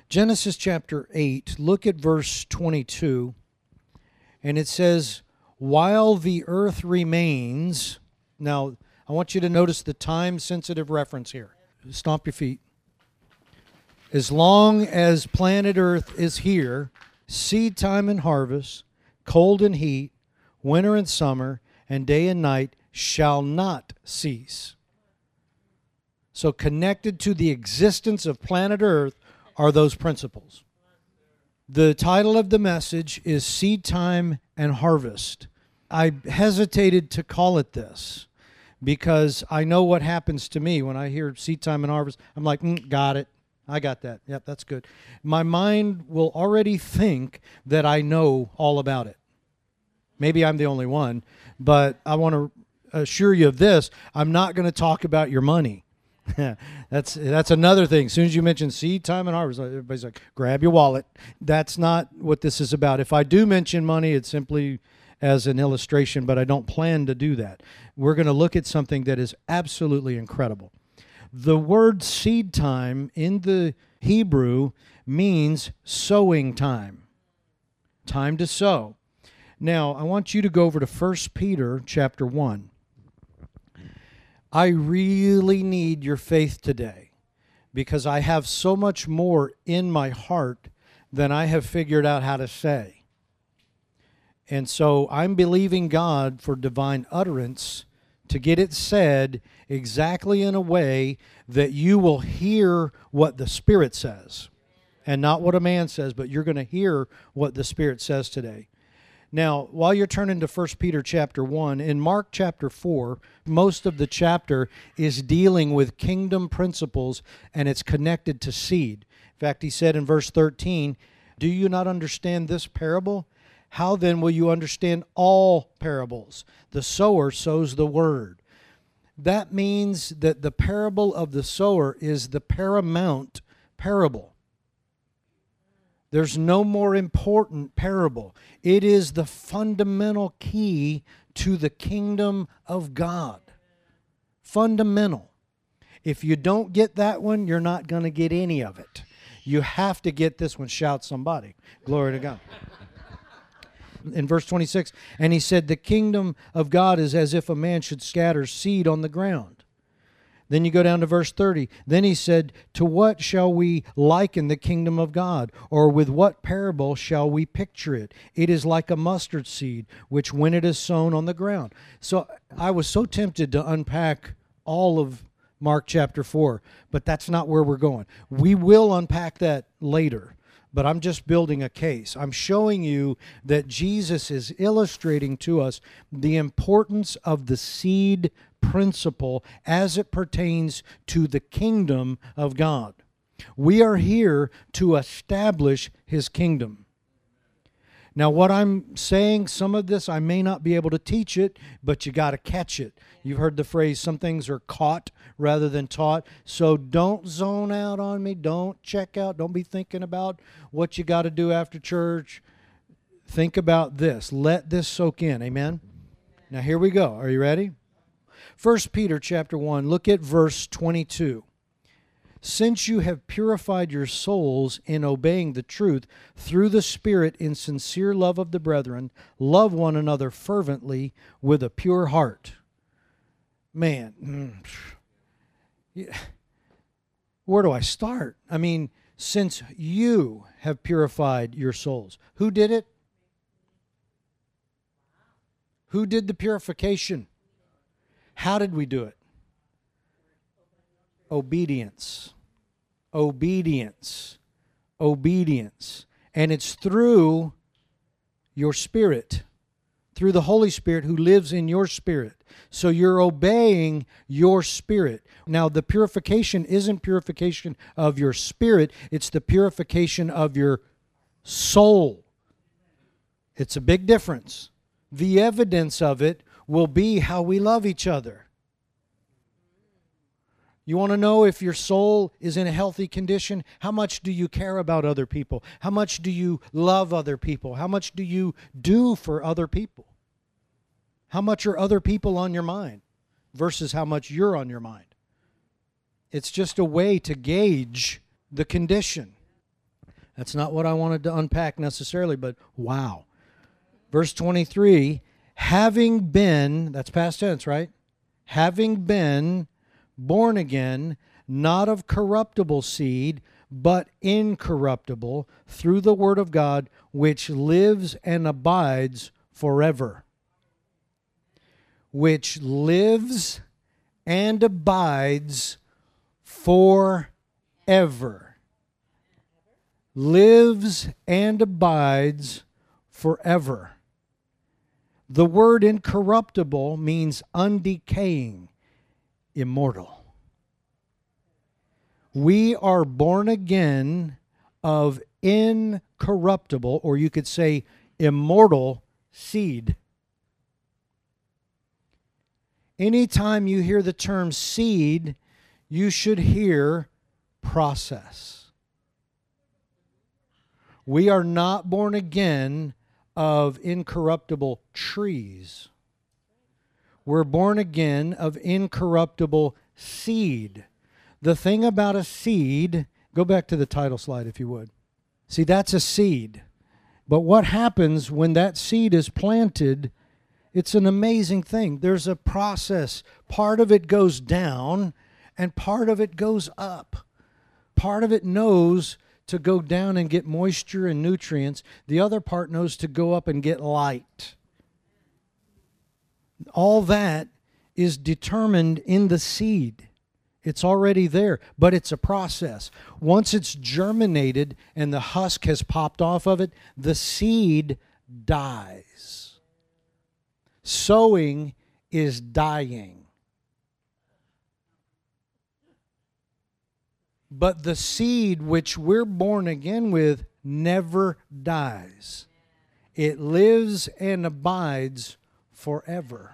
Genesis chapter 8, look at verse 22, and it says, while the earth remains. Now, I want you to notice the time-sensitive reference here. Stomp your feet. As long as planet Earth is here, seed time and harvest, cold and heat, winter and summer, and day and night shall not cease. So connected to the existence of planet Earth are those principles. The title of the message is Seed Time and Harvest. I hesitated to call it this because I know what happens to me when I hear seed time and harvest. I'm like, got it. I got that. Yep, that's good. My mind will already think that I know all about it. Maybe I'm the only one, but I want to assure you of this. I'm not going to talk about your money. That's another thing. As soon as you mention seed time and harvest, everybody's like, grab your wallet. That's not what this is about. If I do mention money, it's simply as an illustration, but I don't plan to do that. We're going to look at something that is absolutely incredible. The word seed time in the Hebrew means sowing time. Time to sow. Now, I want you to go over to 1 Peter chapter 1. I really need your faith today because I have so much more in my heart than I have figured out how to say. And so I'm believing God for divine utterance to get it said exactly in a way that you will hear what the Spirit says and not what a man says, but you're going to hear what the Spirit says today. Now, while you're turning to 1 Peter chapter 1, in Mark chapter 4, most of the chapter is dealing with kingdom principles, and it's connected to seed. In fact, he said in verse 13, do you not understand this parable? How then will you understand all parables? The sower sows the word. That means that the parable of the sower is the paramount parable. There's no more important parable. It is the fundamental key to the kingdom of God. Fundamental. If you don't get that one, you're not going to get any of it. You have to get this one. Shout somebody. Glory to God. In verse 26, and he said, the kingdom of God is as if a man should scatter seed on the ground. Then you go down to verse 30. Then he said, to what shall we liken the kingdom of God? Or with what parable shall we picture it? It is like a mustard seed, which when it is sown on the ground. So I was so tempted to unpack all of Mark chapter 4, but that's not where we're going. We will unpack that later, but I'm just building a case. I'm showing you that Jesus is illustrating to us the importance of the seed principle as it pertains to the kingdom of God. We are here to establish His kingdom. Now, what I'm saying, some of this I may not be able to teach it, but you got to catch it. You've heard the phrase, some things are caught rather than taught. So don't zone out on me. Don't check out. Don't be thinking about what you got to do after church. Think about this. Let this soak in. Amen? Now, here we go. Are you ready? 1 Peter chapter 1, look at verse 22. Since you have purified your souls in obeying the truth through the Spirit in sincere love of the brethren, love one another fervently with a pure heart. Man, where do I start? I mean, since you have purified your souls. Who did it? Who did the purification? How did we do it? Obedience. Obedience. Obedience. And it's through your spirit, through the Holy Spirit who lives in your spirit. So you're obeying your spirit. Now, the purification isn't purification of your spirit, it's the purification of your soul. It's a big difference. The evidence of it will be how we love each other. You want to know if your soul is in a healthy condition? How much do you care about other people? How much do you love other people? How much do you do for other people? How much are other people on your mind versus how much you're on your mind? It's just a way to gauge the condition. That's not what I wanted to unpack necessarily, but wow. Verse 23, having been, that's past tense, right? Having been born again, not of corruptible seed, but incorruptible, through the word of God, which lives and abides forever. Which lives and abides forever. Lives and abides forever. The word incorruptible means undecaying, immortal. We are born again of incorruptible, or you could say immortal seed. Anytime you hear the term seed, you should hear process. We are not born again of incorruptible trees. We're born again of incorruptible seed. The thing about a seed, go back to the title slide if you would. See, that's a seed. But what happens when that seed is planted, it's an amazing thing. There's a process. Part of it goes down and part of it goes up. Part of it knows to go down and get moisture and nutrients. The other part knows to go up and get light. All that is determined in the seed. It's already there, but it's a process. Once it's germinated and the husk has popped off of it, the seed dies. Sowing is dying. But the seed which we're born again with never dies. It lives and abides forever.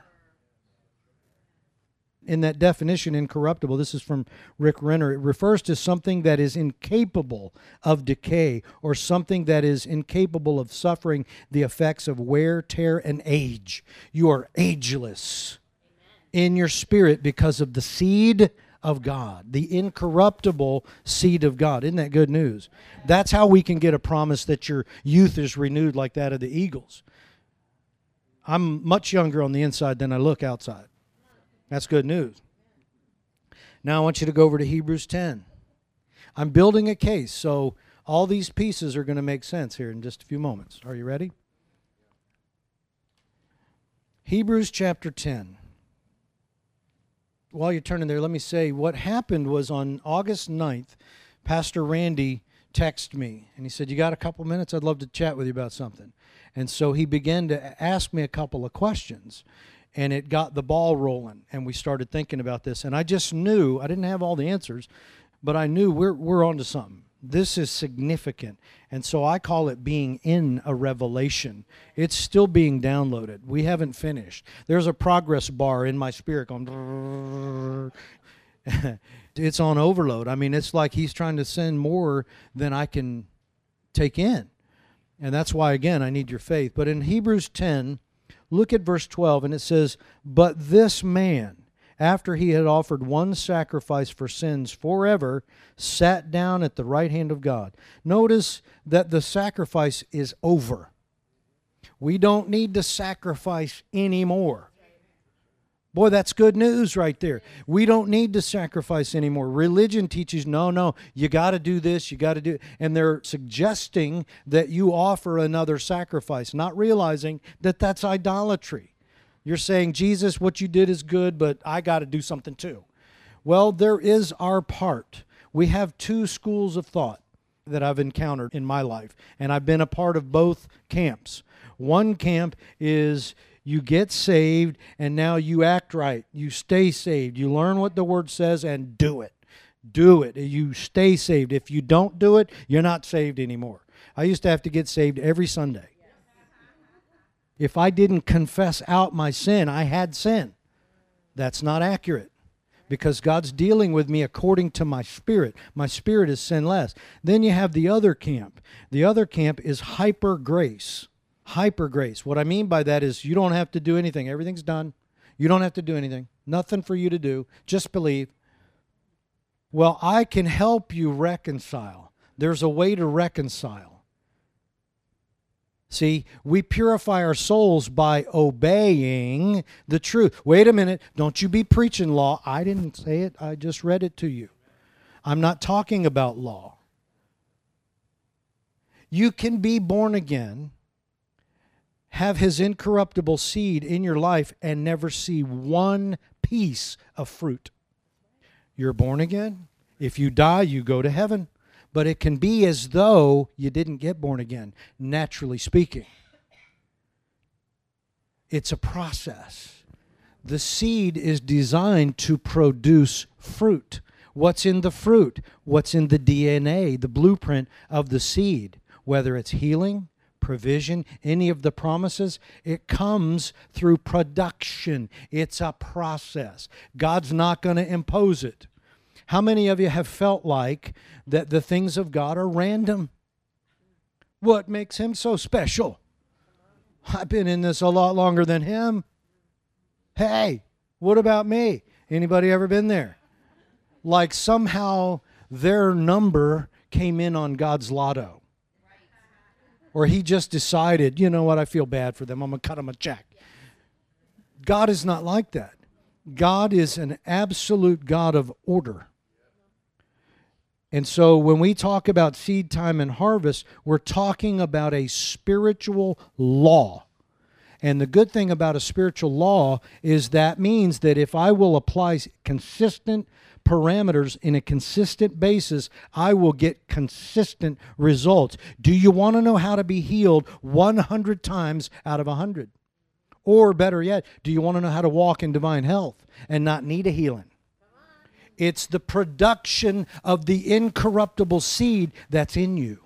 In that definition, incorruptible, this is from Rick Renner, it refers to something that is incapable of decay or something that is incapable of suffering the effects of wear, tear, and age. You are ageless in your spirit because of the seed of God, the incorruptible seed of God. Isn't that good news? That's how we can get a promise that your youth is renewed like that of the eagles. I'm much younger on the inside than I look outside. That's good news. Now I want you to go over to Hebrews 10. I'm building a case, so all these pieces are going to make sense here in just a few moments. Are you ready? Hebrews chapter 10. While you're turning there, let me say what happened was on August 9th, Pastor Randy texted me, and he said, you got a couple minutes? I'd love to chat with you about something. And so he began to ask me a couple of questions, and it got the ball rolling, and we started thinking about this. And I just knew, I didn't have all the answers, but I knew we're onto something. This is significant. And so I call it being in a revelation. It's still being downloaded. We haven't finished. There's a progress bar in my spirit going, it's on overload. I mean, it's like he's trying to send more than I can take in. And that's why, again, I need your faith. But in Hebrews 10, look at verse 12, and it says, but this man, after he had offered one sacrifice for sins forever, sat down at the right hand of God. Notice that the sacrifice is over. We don't need to sacrifice anymore. Boy, that's good news right there. We don't need to sacrifice anymore. Religion teaches, no, you got to do this, you got to do it. And they're suggesting that you offer another sacrifice, not realizing that that's idolatry. You're saying, Jesus, what you did is good, but I got to do something too. Well, there is our part. We have two schools of thought that I've encountered in my life, and I've been a part of both camps. One camp is you get saved, and now you act right. You stay saved. You learn what the Word says and do it. Do it. You stay saved. If you don't do it, you're not saved anymore. I used to have to get saved every Sunday. If I didn't confess out my sin, I had sin. That's not accurate because God's dealing with me according to my spirit. My spirit is sinless. Then you have the other camp. The other camp is hyper grace. Hyper grace. What I mean by that is you don't have to do anything. Everything's done. You don't have to do anything. Nothing for you to do. Just believe. Well, I can help you reconcile. There's a way to reconcile. See, we purify our souls by obeying the truth. Wait a minute. Don't you be preaching law. I didn't say it. I just read it to you. I'm not talking about law. You can be born again, have His incorruptible seed in your life, and never see one piece of fruit. You're born again. If you die, you go to heaven. But it can be as though you didn't get born again, naturally speaking. It's a process. The seed is designed to produce fruit. What's in the fruit? What's in the DNA, the blueprint of the seed? Whether it's healing, provision, any of the promises, it comes through production. It's a process. God's not going to impose it. How many of you have felt like that the things of God are random? What makes Him so special? I've been in this a lot longer than Him. Hey, what about me? Anybody ever been there? Like somehow their number came in on God's lotto. Or He just decided, you know what, I feel bad for them. I'm going to cut them a check. God is not like that. God is an absolute God of order. And so when we talk about seed time and harvest, we're talking about a spiritual law. And the good thing about a spiritual law is that means that if I will apply consistent parameters in a consistent basis, I will get consistent results. Do you want to know how to be healed 100 times out of 100? Or better yet, do you want to know how to walk in divine health and not need a healing? It's the production of the incorruptible seed that's in you.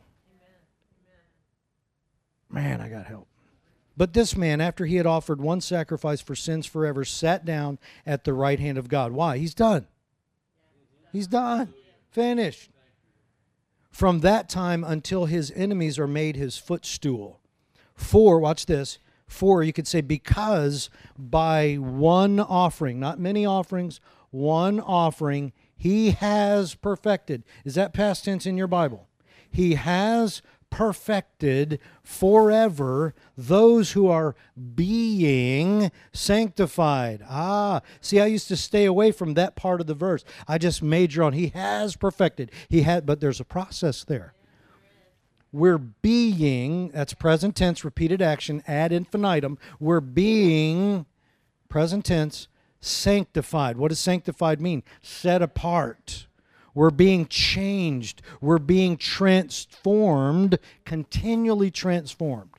Man, I got help. But this man, after he had offered one sacrifice for sins forever, sat down at the right hand of God. Why? He's done. He's done. Finished. From that time until his enemies are made his footstool. For, watch this, for, you could say, because by one offering, not many offerings, one offering, He has perfected. Is that past tense in your Bible? He has perfected forever those who are being sanctified. See, I used to stay away from that part of the verse. I just major on He has perfected. But there's a process there. We're being, that's present tense, repeated action, ad infinitum. We're being, present tense, sanctified. What does sanctified mean? Set apart. We're being changed. We're being transformed, continually transformed.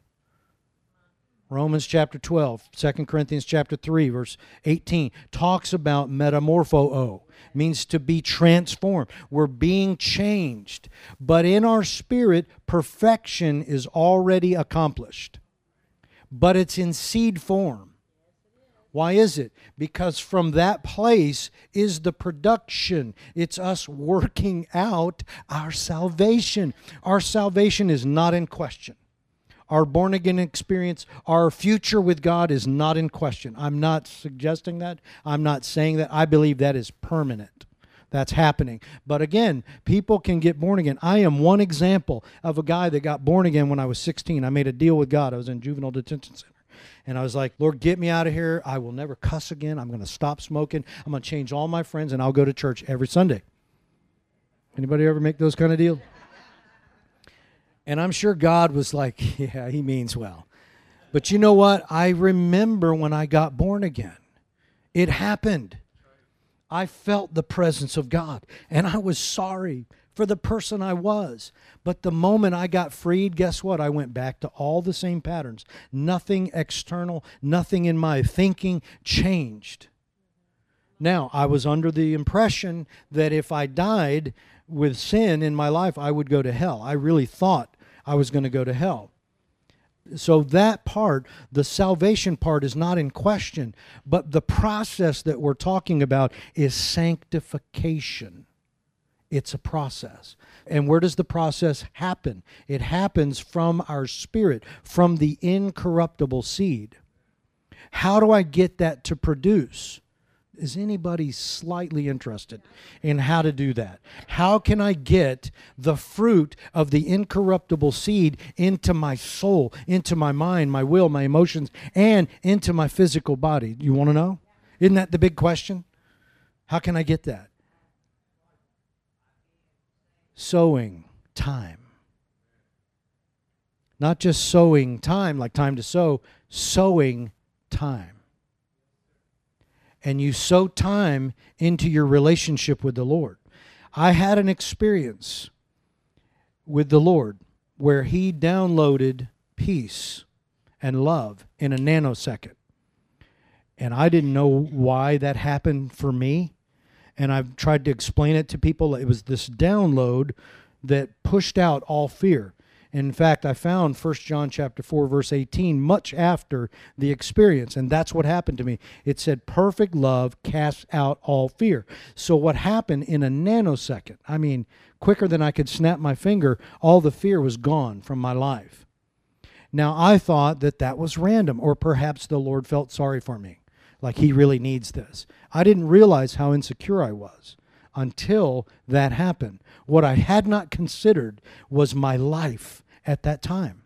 Romans chapter 12, 2 Corinthians chapter 3, verse 18, talks about metamorpho, means to be transformed. We're being changed. But in our spirit, perfection is already accomplished. But it's in seed form. Why is it? Because from that place is the production. It's us working out our salvation. Our salvation is not in question. Our born-again experience, our future with God is not in question. I'm not suggesting that. I'm not saying that. I believe that is permanent. That's happening. But again, people can get born again. I am one example of a guy that got born again when I was 16. I made a deal with God. I was in juvenile detention center. And I was like, Lord, get me out of here. I will never cuss again. I'm going to stop smoking. I'm going to change all my friends, and I'll go to church every Sunday. Anybody ever make those kind of deals? And I'm sure God was like, yeah, He means well. But you know what? I remember when I got born again. It happened. I felt the presence of God, and I was sorry for the person I was. But the moment I got freed, guess what? I went back to all the same patterns. Nothing external, nothing in my thinking changed. Now, I was under the impression that if I died with sin in my life, I would go to hell. I really thought I was going to go to hell. So that part, the salvation part, is not in question. But the process that we're talking about is sanctification. It's a process. And where does the process happen? It happens from our spirit, from the incorruptible seed. How do I get that to produce? Is anybody slightly interested in how to do that? How can I get the fruit of the incorruptible seed into my soul, into my mind, my will, my emotions, and into my physical body? You want to know? Isn't that the big question? How can I get that? Sowing time. Not just sowing time, like time to sow, sowing time. And you sow time into your relationship with the Lord. I had an experience with the Lord where He downloaded peace and love in a nanosecond. And I didn't know why that happened for me. And I've tried to explain it to people. It was this download that pushed out all fear. In fact, I found 1 John chapter 4, verse 18, much after the experience, and that's what happened to me. It said, perfect love casts out all fear. So what happened in a nanosecond, I mean, quicker than I could snap my finger, all the fear was gone from my life. Now, I thought that that was random, or perhaps the Lord felt sorry for me, like He really needs this. I didn't realize how insecure I was until that happened. What I had not considered was my life at that time.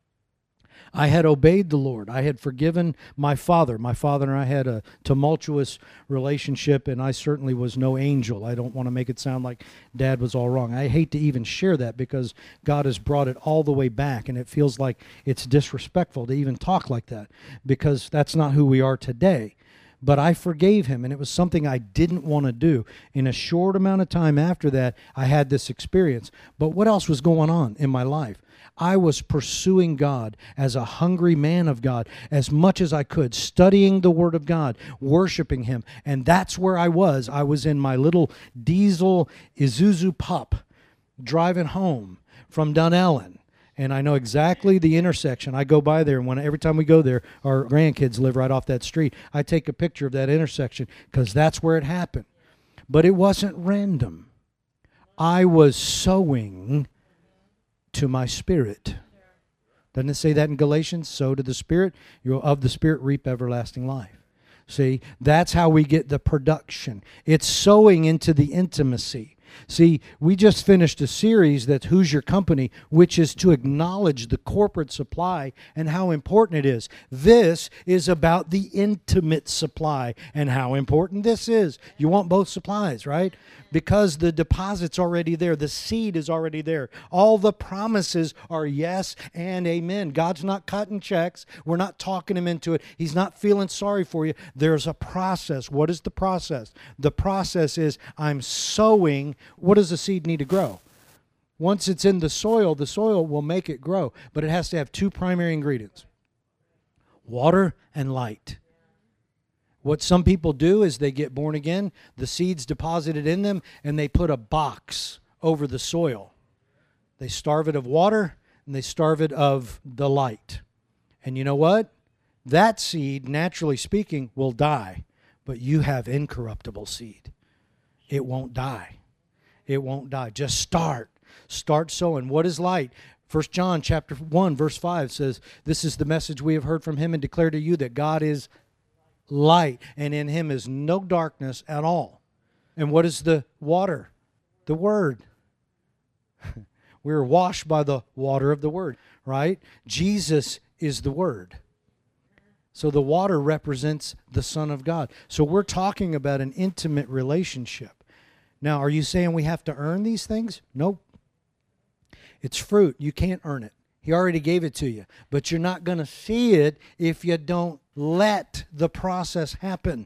I had obeyed the Lord. I had forgiven my father. My father and I had a tumultuous relationship, and I certainly was no angel. I don't want to make it sound like Dad was all wrong. I hate to even share that because God has brought it all the way back, and it feels like it's disrespectful to even talk like that because that's not who we are today. But I forgave him, and it was something I didn't want to do. In a short amount of time after that, I had this experience. But what else was going on in my life? I was pursuing God as a hungry man of God as much as I could, studying the Word of God, worshiping Him. And that's where I was. I was in my little diesel Isuzu pup driving home from Dunellen. And I know exactly the intersection. I go by there, and every time we go there, our grandkids live right off that street. I take a picture of that intersection because that's where it happened. But it wasn't random. I was sowing to my spirit. Doesn't it say that in Galatians? Sow to the Spirit, you will of the Spirit reap everlasting life. See, that's how we get the production. It's sowing into the intimacy. See, we just finished a series that's Who's Your Company, which is to acknowledge the corporate supply and how important it is. This is about the intimate supply and how important this is. You want both supplies, right? Because the deposit's already there. The seed is already there. All the promises are yes and amen. God's not cutting checks. We're not talking Him into it. He's not feeling sorry for you. There's a process. What is the process? The process is I'm sowing. What does the seed need to grow? Once it's in the soil will make it grow. But it has to have two primary ingredients: water and light. What some people do is they get born again, the seed's deposited in them, and they put a box over the soil. They starve it of water, and they starve it of the light. And you know what? That seed, naturally speaking, will die. But you have incorruptible seed. It won't die. It won't die. Just start. Start sowing. What is light? 1 John chapter 1, verse 5 says, this is the message we have heard from Him and declare to you that God is light, and in Him is no darkness at all. And what is the water? The Word. We're washed by the water of the Word, right? Jesus is the Word. So the water represents the Son of God. So we're talking about an intimate relationship. Now, are you saying we have to earn these things? Nope. It's fruit. You can't earn it. He already gave it to you. But you're not going to see it if you don't let the process happen.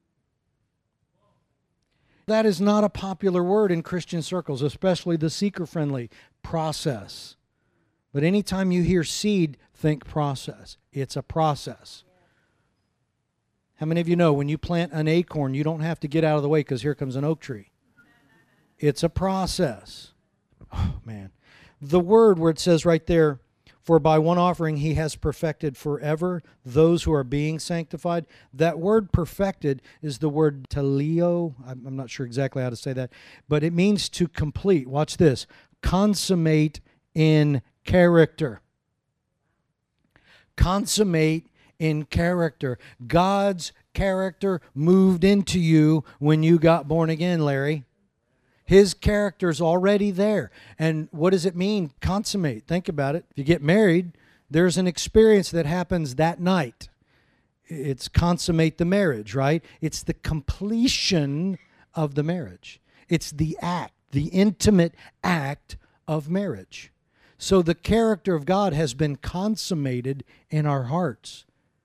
That is not a popular word in Christian circles, especially the seeker-friendly process. But anytime you hear seed, think process. It's a process. How many of you know when you plant an acorn, you don't have to get out of the way because here comes an oak tree? It's a process. Oh, man. The word where it says right there, for by one offering He has perfected forever those who are being sanctified. That word perfected is the word teleo. I'm not sure exactly how to say that, but it means to complete. Watch this. Consummate in character. Consummate in character. God's character moved into you when you got born again, Larry. His character's already there. And what does it mean, consummate? Think about it. If you get married, there's an experience that happens that night. It's consummate the marriage, right? It's the completion of the marriage. It's the act, the intimate act of marriage. So the character of God has been consummated in our hearts.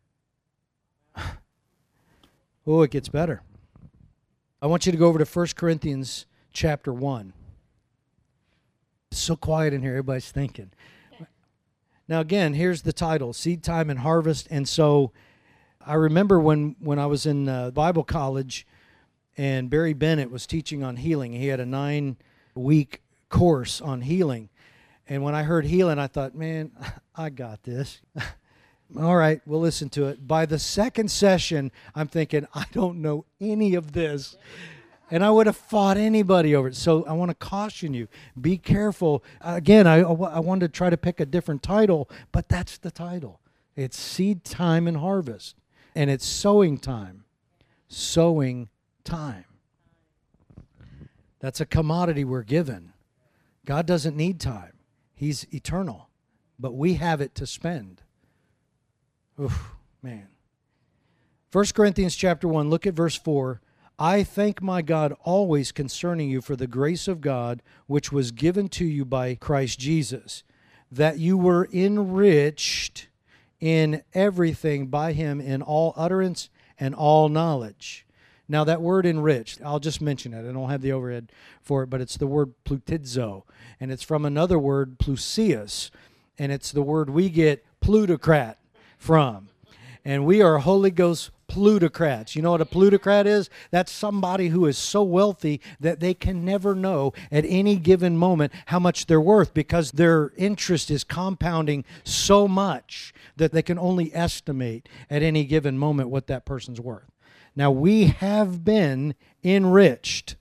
Oh, it gets better. I want you to go over to 1 Corinthians chapter 1. It's so quiet in here, everybody's thinking. Now again, here's the title, Seed Time and Harvest. And so I remember when I was in Bible college and Barry Bennett was teaching on healing. He had a 9-week course on healing. And when I heard healing, I thought, man, I got this. All right, we'll listen to it. By the second session, I'm thinking, I don't know any of this. And I would have fought anybody over it. So I want to caution you, be careful. Again, I wanted to try to pick a different title, but that's the title. It's Seed Time and Harvest. And it's sowing time. Sowing time. That's a commodity we're given. God doesn't need time. He's eternal. But we have it to spend. Oof, man. 1 Corinthians chapter 1, look at verse 4. I thank my God always concerning you for the grace of God which was given to you by Christ Jesus, that you were enriched in everything by him in all utterance and all knowledge. Now that word enriched, I'll just mention it. I don't have the overhead for it, but it's the word plutizo, and it's from another word, plusius, and it's the word we get plutocrat from. And we are Holy Ghost plutocrats. You know what a plutocrat is? That's somebody who is so wealthy that they can never know at any given moment how much they're worth, because their interest is compounding so much that they can only estimate at any given moment what that person's worth. Now, we have been enriched.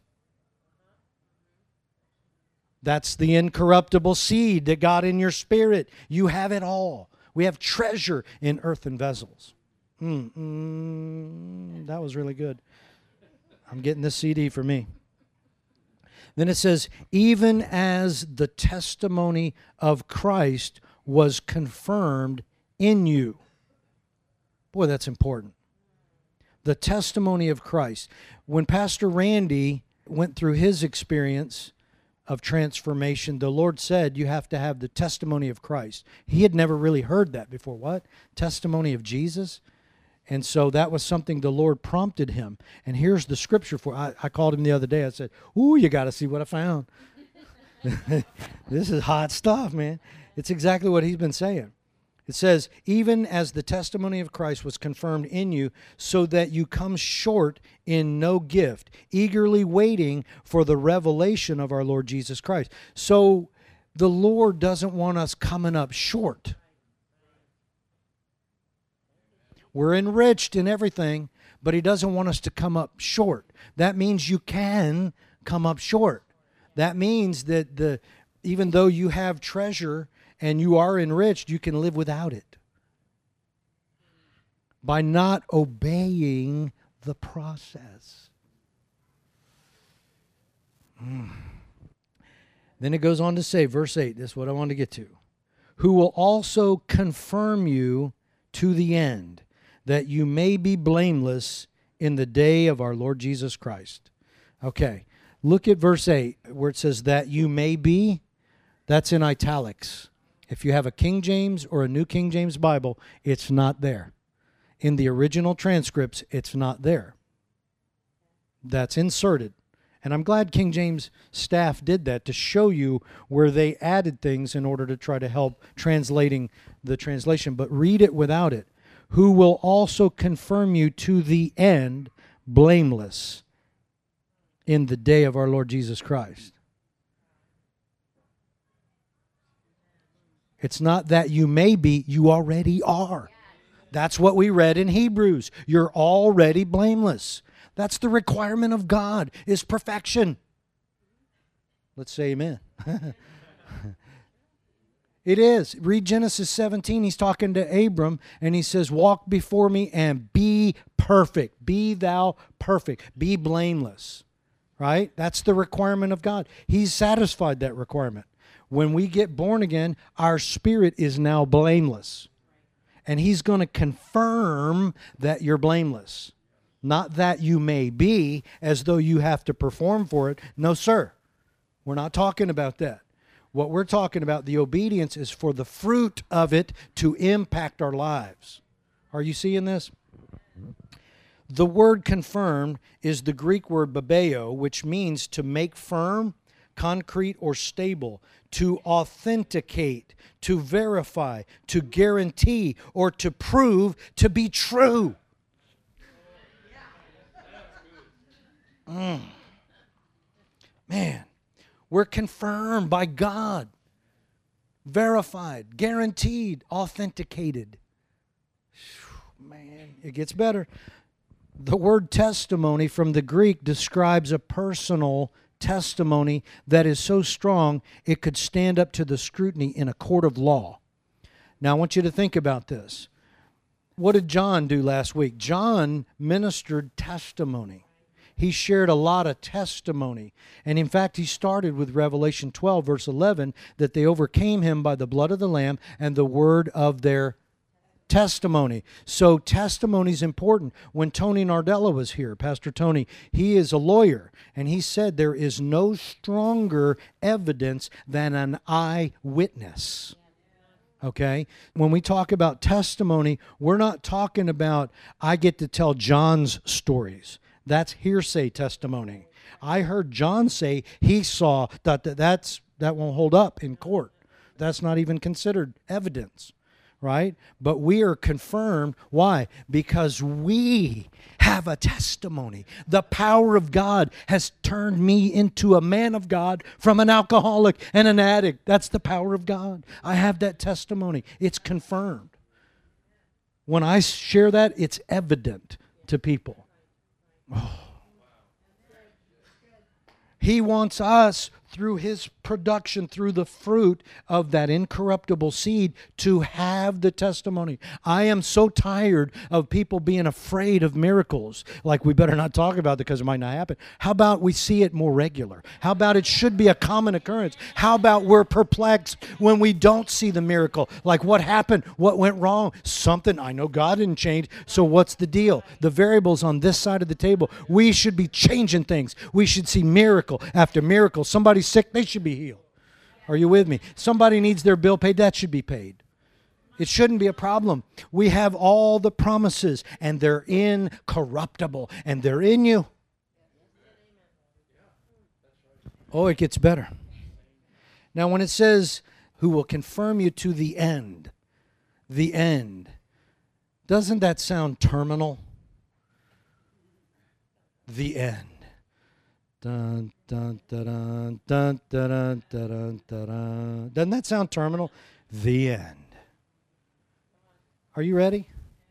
That's the incorruptible seed that got in your spirit. You have it all. We have treasure in earthen vessels. That was really good. I'm getting this CD for me. Then it says, even as the testimony of Christ was confirmed in you. Boy, that's important. The testimony of Christ. When Pastor Randy went through his experience of transformation, the Lord said you have to have the testimony of Christ. He had never really heard that before. What? Testimony of Jesus? And so that was something the Lord prompted him. And here's the scripture for it. I called him the other day. I said, ooh, you got to see what I found. This is hot stuff, man. It's exactly what he's been saying. It says, even as the testimony of Christ was confirmed in you, so that you come short in no gift, eagerly waiting for the revelation of our Lord Jesus Christ. So the Lord doesn't want us coming up short. We're enriched in everything, but he doesn't want us to come up short. That means you can come up short. That means that even though you have treasure and you are enriched, you can live without it by not obeying the process. Then it goes on to say, verse 8, this is what I want to get to. Who will also confirm you to the end, that you may be blameless in the day of our Lord Jesus Christ. Okay, look at verse 8, where it says that you may be. That's in italics. If you have a King James or a New King James Bible, it's not there. In the original transcripts, it's not there. That's inserted. And I'm glad King James staff did that to show you where they added things in order to try to help translating the translation. But read it without it. Who will also confirm you to the end blameless in the day of our Lord Jesus Christ. It's not that you may be, you already are. That's what we read in Hebrews. You're already blameless. That's the requirement of God, is perfection. Let's say amen. It is. Read Genesis 17. He's talking to Abram, and he says, walk before me and be perfect. Be thou perfect. Be blameless. Right? That's the requirement of God. He's satisfied that requirement. When we get born again, our spirit is now blameless. And he's going to confirm that you're blameless. Not that you may be, as though you have to perform for it. No, sir. We're not talking about that. What we're talking about, the obedience, is for the fruit of it to impact our lives. Are you seeing this? The word confirmed is the Greek word babeo, which means to make firm, concrete, or stable, to authenticate, to verify, to guarantee, or to prove to be true. Man. We're confirmed by God, verified, guaranteed, authenticated. Man, it gets better. The word testimony from the Greek describes a personal testimony that is so strong it could stand up to the scrutiny in a court of law. Now, I want you to think about this. What did John do last week? John ministered testimony. He shared a lot of testimony. And in fact, he started with Revelation 12, verse 11, that they overcame him by the blood of the Lamb and the word of their testimony. So testimony is important. When Tony Nardella was here, Pastor Tony, he is a lawyer, and he said there is no stronger evidence than an eyewitness. Okay? When we talk about testimony, we're not talking about, I get to tell John's stories. That's hearsay testimony. I heard John say he saw that won't hold up in court. That's not even considered evidence, right? But we are confirmed. Why? Because we have a testimony. The power of God has turned me into a man of God from an alcoholic and an addict. That's the power of God. I have that testimony. It's confirmed. When I share that, it's evident to people. Oh. He wants us, through his production, through the fruit of that incorruptible seed, to have the testimony. I am so tired of people being afraid of miracles. Like, we better not talk about it because it might not happen. How about we see it more regular? How about it should be a common occurrence? How about we're perplexed when we don't see the miracle? Like, what happened? What went wrong? Something. I know God didn't change, so what's the deal? The variables on this side of the table. We should be changing things. We should see miracle after miracle. Somebody's sick, they should be healed. Are you with me? Somebody needs their bill paid, that should be paid. It shouldn't be a problem. We have all the promises, and they're incorruptible, and they're in you. Oh, it gets better. Now, when it says, who will confirm you to the end, doesn't that sound terminal? The end. Dun, dun, dun, dun, dun, dun, dun, dun, dun. Doesn't that sound terminal? The end. Are you ready?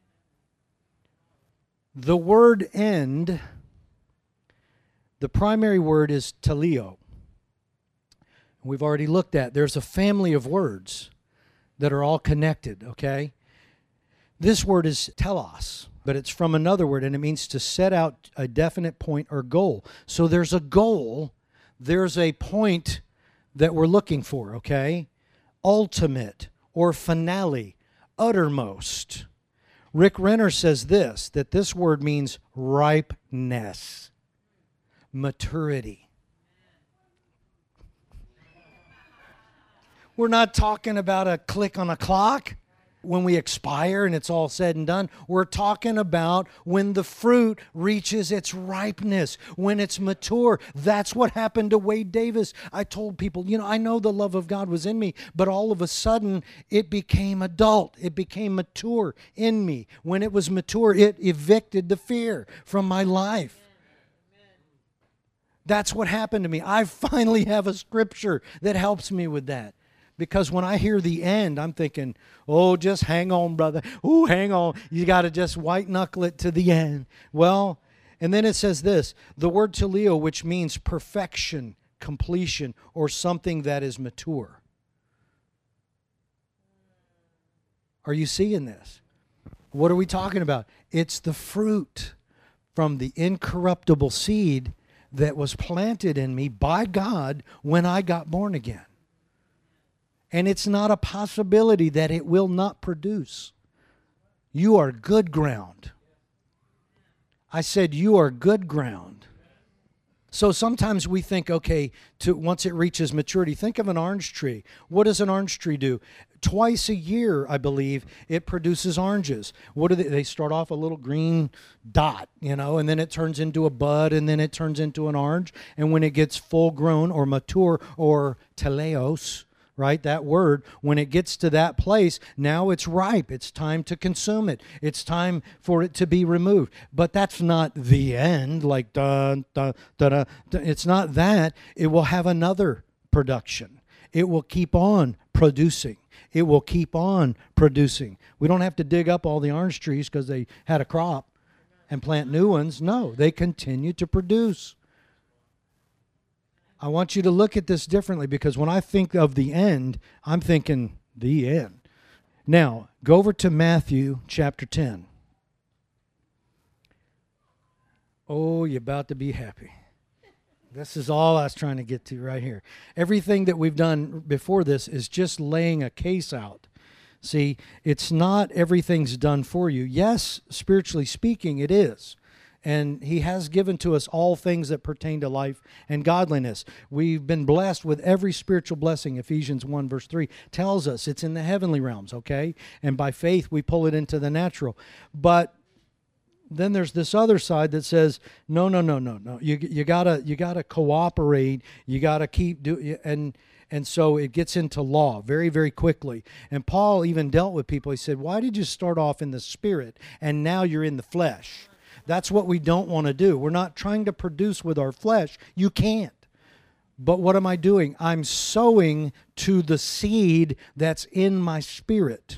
The word end, the primary word is teleo. We've already looked at. There's a family of words that are all connected, okay? This word is telos, but it's from another word, and it means to set out a definite point or goal. So there's a goal, there's a point that we're looking for, okay? Ultimate or finale, uttermost. Rick Renner says this, that this word means ripeness, maturity. We're not talking about a click on a clock when we expire and it's all said and done. We're talking about when the fruit reaches its ripeness, when it's mature. That's what happened to Wade Davis. I told people, I know the love of God was in me, but all of a sudden it became adult. It became mature in me. When it was mature, it evicted the fear from my life. That's what happened to me. I finally have a scripture that helps me with that. Because when I hear the end, I'm thinking, oh, just hang on, brother. Oh, hang on. You got to just white knuckle it to the end. Well, and then it says this, the word teleo, which means perfection, completion, or something that is mature. Are you seeing this? What are we talking about? It's the fruit from the incorruptible seed that was planted in me by God when I got born again. And it's not a possibility that it will not produce. You are good ground. I said you are good ground. So sometimes we think, okay, once it reaches maturity, think of an orange tree. What does an orange tree do? Twice a year, I believe, it produces oranges. What do they start off a little green dot, and then it turns into a bud, and then it turns into an orange. And when it gets full grown or mature or teleos, right, that word, when it gets to that place, now it's ripe. It's time to consume it. It's time for it to be removed. But that's not the end, like dun, dun, dun, dun, dun. It's not that. It will have another production. It will keep on producing. It will keep on producing. We don't have to dig up all the orange trees because they had a crop and plant new ones. No, they continue to produce. I want you to look at this differently, because when I think of the end, I'm thinking the end. Now, go over to Matthew chapter 10. Oh, you're about to be happy. This is all I was trying to get to right here. Everything that we've done before this is just laying a case out. See, it's not everything's done for you. Yes, spiritually speaking, it is. And he has given to us all things that pertain to life and godliness. We've been blessed with every spiritual blessing. Ephesians 1 verse 3 tells us it's in the heavenly realms, okay? And by faith, we pull it into the natural. But then there's this other side that says, no. You gotta cooperate. You gotta keep doing, and so it gets into law very, very quickly. And Paul even dealt with people. He said, why did you start off in the spirit and now you're in the flesh? That's what we don't want to do. We're not trying to produce with our flesh. You can't. But what am I doing? I'm sowing to the seed that's in my spirit.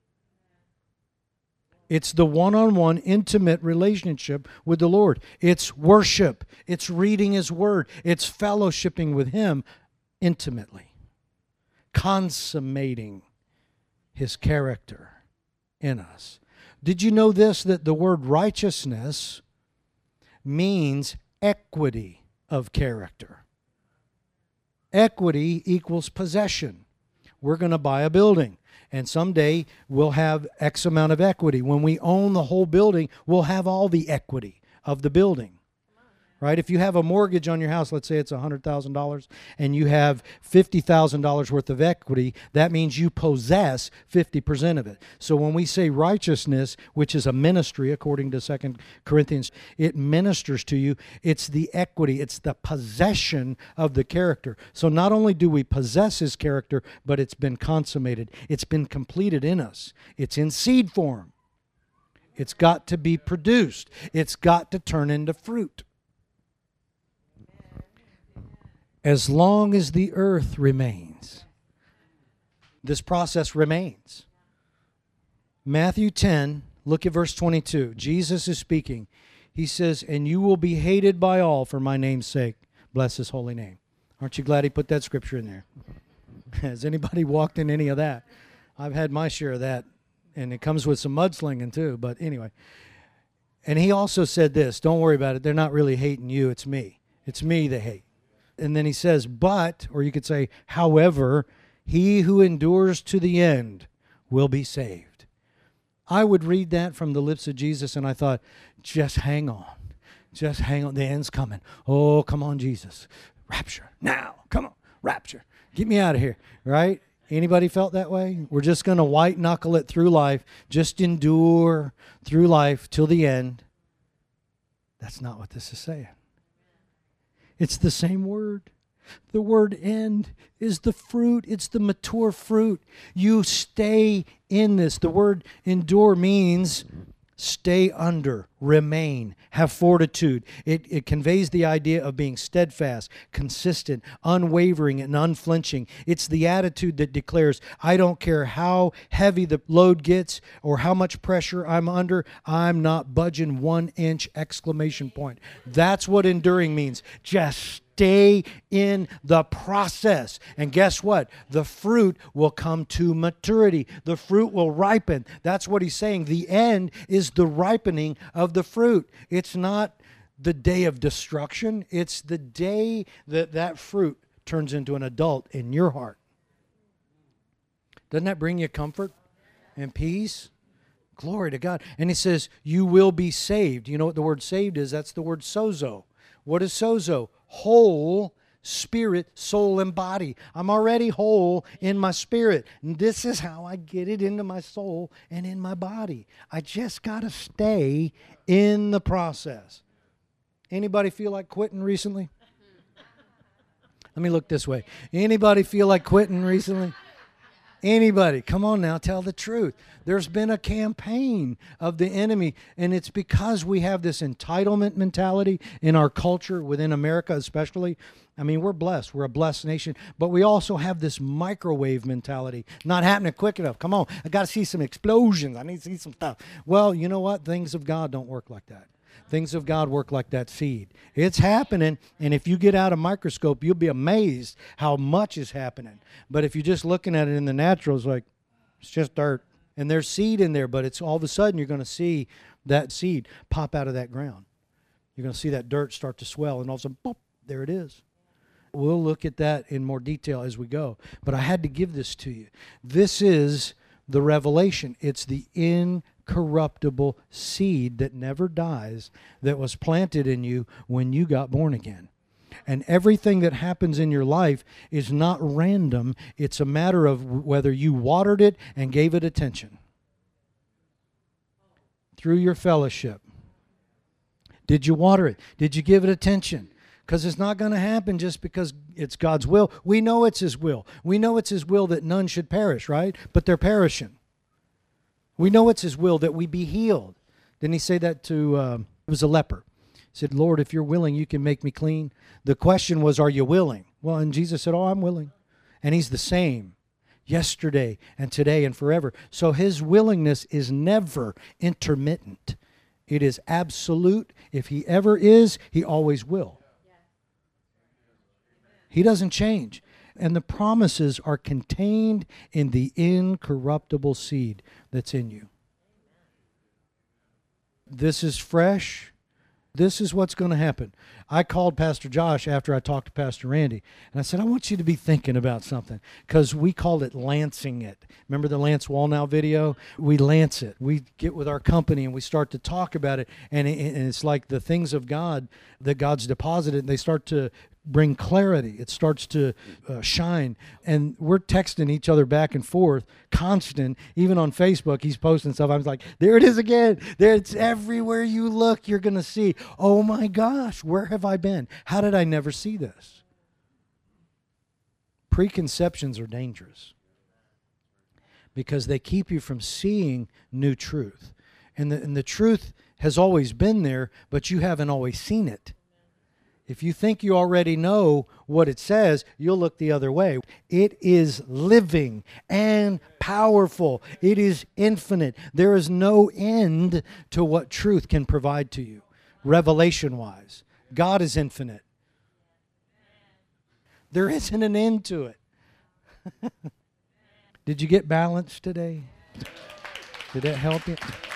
It's the one-on-one intimate relationship with the Lord. It's worship. It's reading His Word. It's fellowshipping with Him intimately. Consummating His character in us. Did you know this, that the word righteousness means equity of character? Equity equals possession. We're going to buy a building, and someday we'll have X amount of equity. When we own the whole building, we'll have all the equity of the building. Right? If you have a mortgage on your house, let's say it's $100,000, and you have $50,000 worth of equity, that means you possess 50% of it. So when we say righteousness, which is a ministry, according to 2 Corinthians, it ministers to you. It's the equity. It's the possession of the character. So not only do we possess His character, but it's been consummated. It's been completed in us. It's in seed form. It's got to be produced. It's got to turn into fruit. As long as the earth remains, this process remains. Matthew 10, look at verse 22. Jesus is speaking. He says, and you will be hated by all for my name's sake. Bless His holy name. Aren't you glad He put that scripture in there? Has anybody walked in any of that? I've had my share of that, and it comes with some mudslinging too, but anyway. And He also said this, don't worry about it. They're not really hating you. It's me. It's me they hate. And then He says, but, or you could say, however, he who endures to the end will be saved. I would read that from the lips of Jesus, and I thought, just hang on. Just hang on. The end's coming. Oh, come on, Jesus. Rapture. Now. Come on. Rapture. Get me out of here. Right? Anybody felt that way? We're just going to white knuckle it through life. Just endure through life till the end. That's not what this is saying. It's the same word. The word end is the fruit. It's the mature fruit. You stay in this. The word endure means stay under, remain, have fortitude. It conveys the idea of being steadfast, consistent, unwavering, and unflinching. It's the attitude that declares, I don't care how heavy the load gets or how much pressure I'm under, I'm not budging 1 inch, exclamation point. That's what enduring means. Just stay in the process. And guess what? The fruit will come to maturity. The fruit will ripen. That's what he's saying. The end is the ripening of the fruit. It's not the day of destruction. It's the day that that fruit turns into an adult in your heart. Doesn't that bring you comfort and peace? Glory to God. And he says, you will be saved. You know what the word saved is? That's the word sozo. What is sozo? Whole spirit, soul, and body. I'm already whole in my spirit. And this is how I get it into my soul and in my body. I just got to stay in the process. Anybody feel like quitting recently? Let me look this way. Anybody feel like quitting recently? Anybody? Come on now, tell the truth. There's been a campaign of the enemy, and it's because we have this entitlement mentality in our culture, within America especially. I mean, we're blessed. We're a blessed nation, but we also have this microwave mentality. Not happening quick enough. Come on, I got to see some explosions. I need to see some stuff. Well, you know what? Things of God don't work like that. Things of God work like that seed. It's happening, and if you get out a microscope, you'll be amazed how much is happening. But if you're just looking at it in the natural, it's like, it's just dirt. And there's seed in there, but it's all of a sudden you're going to see that seed pop out of that ground. You're going to see that dirt start to swell, and all of a sudden, boop, there it is. We'll look at that in more detail as we go. But I had to give this to you. This is the revelation. It's the incorruptible seed that never dies that was planted in you when you got born again. And everything that happens in your life is not random. It's a matter of whether you watered it and gave it attention. Through your fellowship. Did you water it? Did you give it attention? Because it's not going to happen just because it's God's will. We know it's His will. We know it's His will that none should perish, right? But they're perishing. We know it's His will that we be healed. Didn't He say that to, it was a leper. He said, Lord, if you're willing, you can make me clean. The question was, are you willing? Well, and Jesus said, oh, I'm willing. And He's the same yesterday and today and forever. So His willingness is never intermittent. It is absolute. If He ever is, He always will. He doesn't change. And the promises are contained in the incorruptible seed that's in you. This is fresh. This is what's going to happen. I called Pastor Josh after I talked to Pastor Randy, and I said, I want you to be thinking about something, because we called it lancing it. Remember the Lance Wallnau video? We lance it. We get with our company, and we start to talk about it, and it's like the things of God that God's deposited, and they start to bring clarity. It starts to shine. And we're texting each other back and forth, constant. Even on Facebook, he's posting stuff. I was like, there it is again. There, it's everywhere you look, you're going to see, oh my gosh, where have I been? How did I never see this? Preconceptions are dangerous because they keep you from seeing new truth. And the truth has always been there, but you haven't always seen it. If you think you already know what it says, you'll look the other way. It is living and powerful. It is infinite. There is no end to what truth can provide to you, revelation-wise. God is infinite. There isn't an end to it. Did you get balanced today? Did that help you?